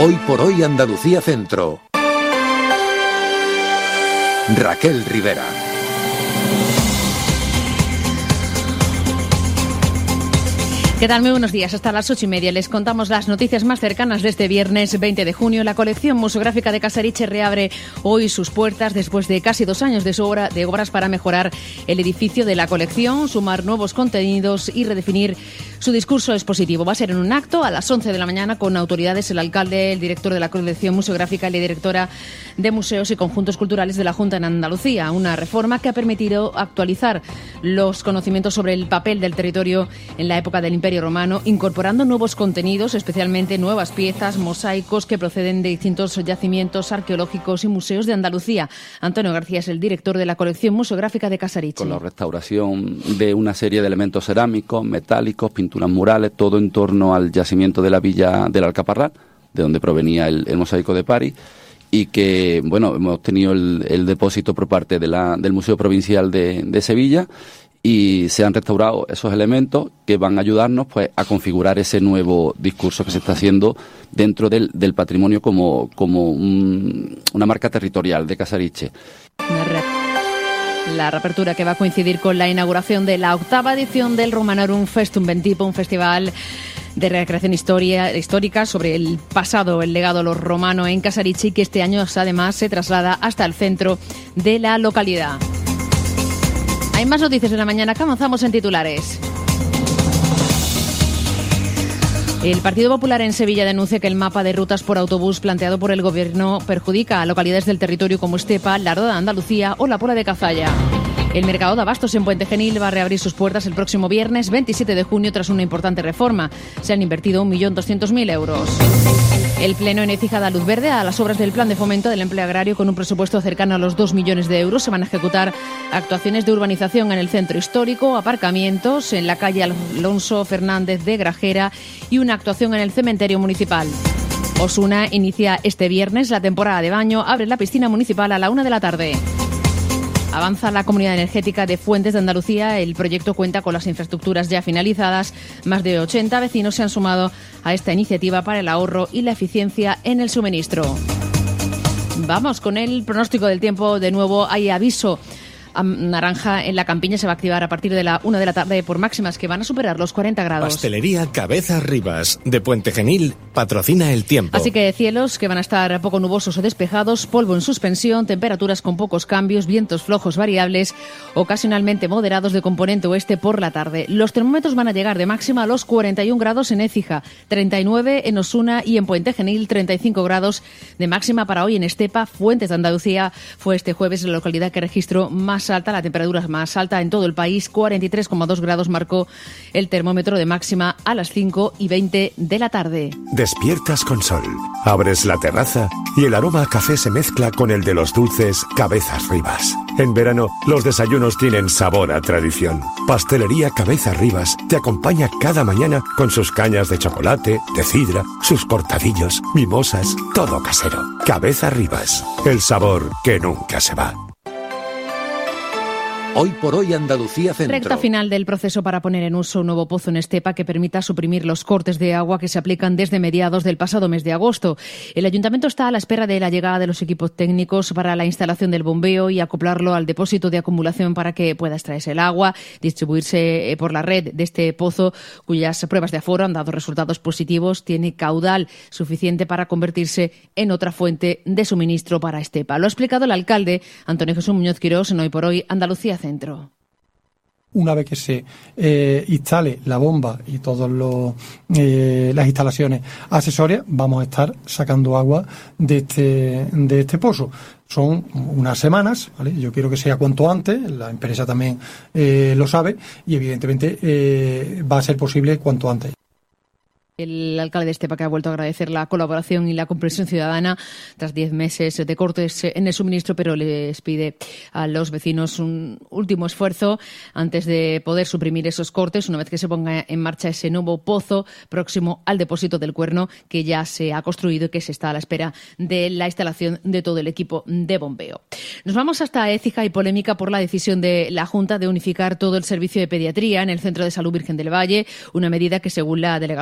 Hoy por hoy Andalucía Centro. Raquel Rivera. ¿Qué tal? Muy buenos días. Hasta las 8:30 les contamos las noticias más cercanas de este viernes 20 de junio. La colección museográfica de Casariche reabre hoy sus puertas después de casi 2 años de obras para mejorar el edificio de la colección, sumar nuevos contenidos y redefinir su discurso expositivo. Va a ser en un acto a las 11 de la mañana con autoridades, el alcalde, el director de la colección museográfica y la directora de museos y conjuntos culturales de la Junta en Andalucía. Una reforma que ha permitido actualizar los conocimientos sobre el papel del territorio en la época del Imperio Romano, incorporando nuevos contenidos, especialmente nuevas piezas, mosaicos que proceden de distintos yacimientos arqueológicos y museos de Andalucía. Antonio García es el director de la colección museográfica de Casariche. Con la restauración de una serie de elementos cerámicos, metálicos, pinturas murales, todo en torno al yacimiento de la villa del Alcaparral, de donde provenía el mosaico de París, y que, bueno, hemos tenido el depósito por parte del Museo Provincial de Sevilla, y se han restaurado esos elementos que van a ayudarnos pues a configurar ese nuevo discurso que se está haciendo dentro del patrimonio como una marca territorial de Casariche. La reapertura que va a coincidir con la inauguración de la 8ª edición del Romanorum Festum Ventipo, un festival de recreación histórica sobre el pasado, el legado romano en Casariche, y que este año además se traslada hasta el centro de la localidad. Hay más noticias de la mañana que avanzamos en titulares. El Partido Popular en Sevilla denuncia que el mapa de rutas por autobús planteado por el Gobierno perjudica a localidades del territorio como Estepa, La Roda de Andalucía o La Pola de Cazalla. El mercado de abastos en Puente Genil va a reabrir sus puertas el próximo viernes 27 de junio tras una importante reforma. Se han invertido 1.200.000 euros. El Pleno en Écija da luz verde a las obras del Plan de Fomento del Empleo Agrario con un presupuesto cercano a los 2 millones de euros. Se van a ejecutar actuaciones de urbanización en el centro histórico, aparcamientos en la calle Alonso Fernández de Grajera y una actuación en el cementerio municipal. Osuna inicia este viernes la temporada de baño, abre la piscina municipal a la 1 de la tarde. Avanza la Comunidad Energética de Fuentes de Andalucía. El proyecto cuenta con las infraestructuras ya finalizadas. Más de 80 vecinos se han sumado a esta iniciativa para el ahorro y la eficiencia en el suministro. Vamos con el pronóstico del tiempo. De nuevo hay aviso naranja en la campiña. Se va a activar a partir de la 1 de la tarde por máximas que van a superar los 40 grados. Pastelería Cabezas Rivas de Puente Genil patrocina el tiempo. Así que cielos que van a estar poco nubosos o despejados, polvo en suspensión, temperaturas con pocos cambios, vientos flojos variables, ocasionalmente moderados de componente oeste por la tarde. Los termómetros van a llegar de máxima a los 41 grados en Écija, 39 en Osuna y en Puente Genil, 35 grados de máxima para hoy en Estepa. Fuentes de Andalucía fue este jueves la localidad que registró más alta, la temperatura más alta en todo el país. 43,2 grados marcó el termómetro de máxima a las 5:20 de la tarde. Despiertas con sol, abres la terraza y el aroma a café se mezcla con el de los dulces Cabezas Rivas. En verano, los desayunos tienen sabor a tradición. Pastelería Cabezas Rivas te acompaña cada mañana con sus cañas de chocolate, de sidra, sus cortadillos, mimosas, todo casero. Cabezas Rivas, el sabor que nunca se va. Hoy por hoy Andalucía Centro. Recta final del proceso para poner en uso un nuevo pozo en Estepa que permita suprimir los cortes de agua que se aplican desde mediados del pasado mes de agosto. El Ayuntamiento está a la espera de la llegada de los equipos técnicos para la instalación del bombeo y acoplarlo al depósito de acumulación para que pueda extraerse el agua, distribuirse por la red de este pozo, cuyas pruebas de aforo han dado resultados positivos. Tiene caudal suficiente para convertirse en otra fuente de suministro para Estepa. Lo ha explicado el alcalde Antonio Jesús Muñoz Quirós en Hoy por Hoy Andalucía Centro. Una vez que se instale la bomba y todas las instalaciones accesorias, vamos a estar sacando agua de este pozo. Son unas semanas, ¿vale? Yo quiero que sea cuanto antes, la empresa también lo sabe y evidentemente va a ser posible cuanto antes. El alcalde de Estepa, que ha vuelto a agradecer la colaboración y la comprensión ciudadana tras 10 meses de cortes en el suministro, pero les pide a los vecinos un último esfuerzo antes de poder suprimir esos cortes, una vez que se ponga en marcha ese nuevo pozo próximo al depósito del Cuerno, que ya se ha construido y que se está a la espera de la instalación de todo el equipo de bombeo. Nos vamos hasta Écija y polémica por la decisión de la Junta de unificar todo el servicio de pediatría en el Centro de Salud Virgen del Valle, una medida que, según la Delegación Territorial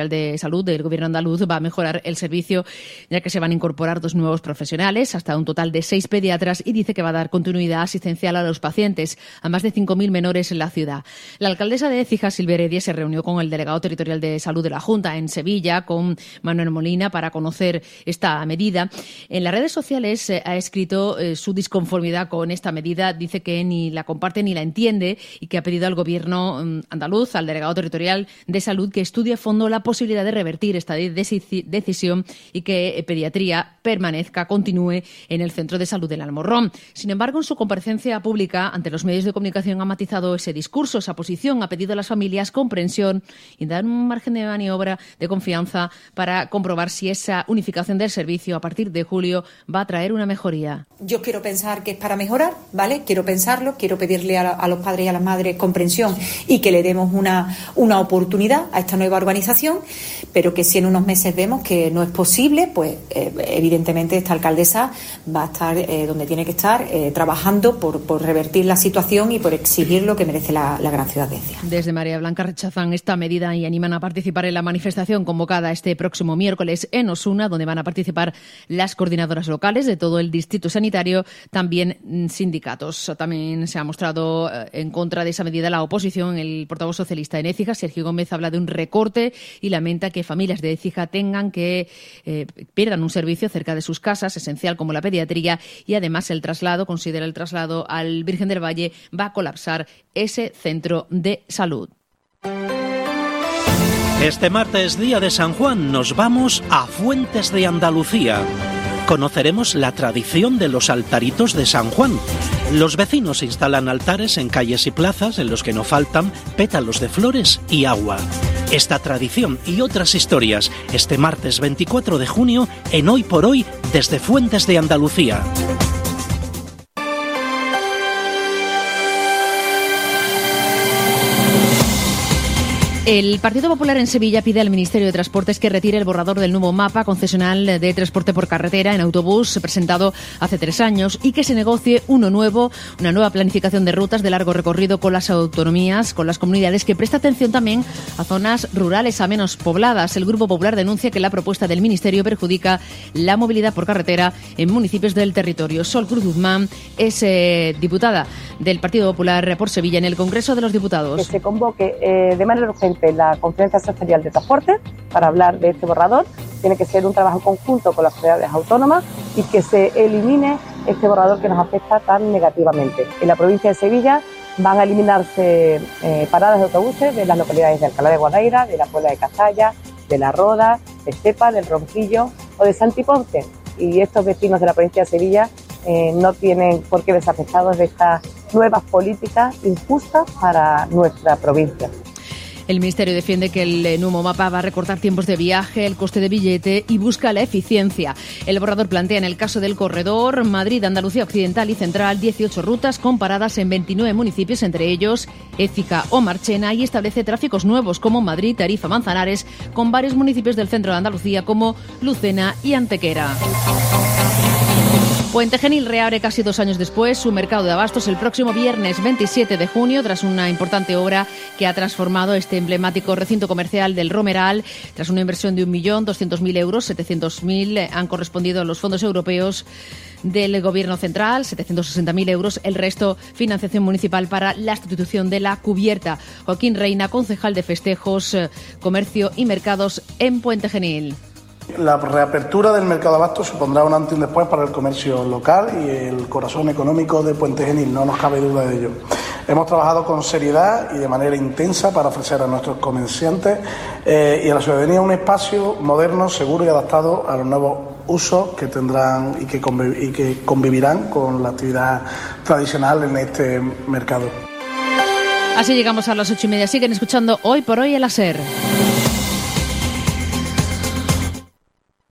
Territorial de Salud del Gobierno andaluz va a mejorar el servicio, ya que se van a incorporar 2 nuevos profesionales, hasta un total de 6 pediatras, y dice que va a dar continuidad asistencial a los pacientes, a más de 5.000 menores en la ciudad. La alcaldesa de Écija, Silvia Heredia, se reunió con el delegado territorial de Salud de la Junta en Sevilla, con Manuel Molina, para conocer esta medida. En las redes sociales ha escrito su disconformidad con esta medida. Dice que ni la comparte ni la entiende y que ha pedido al Gobierno andaluz, al delegado territorial de Salud, que estudie a fondo la posibilidad de revertir esta decisión y que pediatría continúe en el Centro de Salud del Almorrón. Sin embargo, en su comparecencia pública ante los medios de comunicación ha matizado ese discurso, esa posición, ha pedido a las familias comprensión y dar un margen de maniobra de confianza para comprobar si esa unificación del servicio a partir de julio va a traer una mejoría. Yo quiero pensar que es para mejorar, ¿vale? Quiero pensarlo, quiero pedirle a los padres y a las madres comprensión y que le demos una oportunidad a esta nueva organización, pero que si en unos meses vemos que no es posible, pues evidentemente esta alcaldesa va a estar donde tiene que estar, trabajando por revertir la situación y por exigir lo que merece la gran ciudad de Écija. Desde Marea Blanca rechazan esta medida y animan a participar en la manifestación convocada este próximo miércoles en Osuna, donde van a participar las coordinadoras locales de todo el distrito sanitario, también sindicatos. También se ha mostrado en contra de esa medida la oposición. El portavoz socialista en Écija, Sergio Gómez, habla de un recorte y lamenta que familias de Écija tengan que pierdan un servicio cerca de sus casas, esencial como la pediatría, y además considera el traslado al Virgen del Valle va a colapsar ese centro de salud. Este martes, día de San Juan, nos vamos a Fuentes de Andalucía. Conoceremos la tradición de los altaritos de San Juan. Los vecinos instalan altares en calles y plazas en los que no faltan pétalos de flores y agua. Esta tradición y otras historias este martes 24 de junio en Hoy por Hoy desde Fuentes de Andalucía. El Partido Popular en Sevilla pide al Ministerio de Transportes que retire el borrador del nuevo mapa concesional de transporte por carretera en autobús presentado hace 3 años y que se negocie uno nuevo, una nueva planificación de rutas de largo recorrido con las autonomías, con las comunidades, que presta atención también a zonas rurales, a menos pobladas. El Grupo Popular denuncia que la propuesta del Ministerio perjudica la movilidad por carretera en municipios del territorio. Sol Cruz Guzmán es diputada del Partido Popular por Sevilla en el Congreso de los Diputados. Que se convoque de manera urgente la Conferencia Sectorial de Transporte para hablar de este borrador. Tiene que ser un trabajo conjunto con las comunidades autónomas y que se elimine este borrador que nos afecta tan negativamente. En la provincia de Sevilla van a eliminarse paradas de autobuses de las localidades de Alcalá de Guadaira, de la Puebla de Cazalla, de La Roda, de Estepa, del Ronquillo o de Santiponce. Y estos vecinos de la provincia de Sevilla no tienen por qué verse afectados de estas nuevas políticas injustas para nuestra provincia. El Ministerio defiende que el nuevo mapa va a recortar tiempos de viaje, el coste de billete y busca la eficiencia. El borrador plantea, en el caso del corredor Madrid, Andalucía Occidental y Central, 18 rutas comparadas en 29 municipios, entre ellos Écija o Marchena, y establece tráficos nuevos como Madrid, Tarifa, Manzanares, con varios municipios del centro de Andalucía como Lucena y Antequera. Puente Genil reabre casi 2 años después su mercado de abastos el próximo viernes 27 de junio, tras una importante obra que ha transformado este emblemático recinto comercial del Romeral. Tras una inversión de 1.200.000 euros, 700.000 han correspondido a los fondos europeos del Gobierno central, 760.000 euros, el resto financiación municipal para la sustitución de la cubierta. Joaquín Reina, concejal de Festejos, Comercio y Mercados en Puente Genil. La reapertura del mercado de abastos supondrá un antes y un después para el comercio local y el corazón económico de Puente Genil, no nos cabe duda de ello. Hemos trabajado con seriedad y de manera intensa para ofrecer a nuestros comerciantes y a la ciudadanía un espacio moderno, seguro y adaptado a los nuevos usos que tendrán y que convivirán con la actividad tradicional en este mercado. Así llegamos a las 8:30. Siguen escuchando Hoy por Hoy en la SER.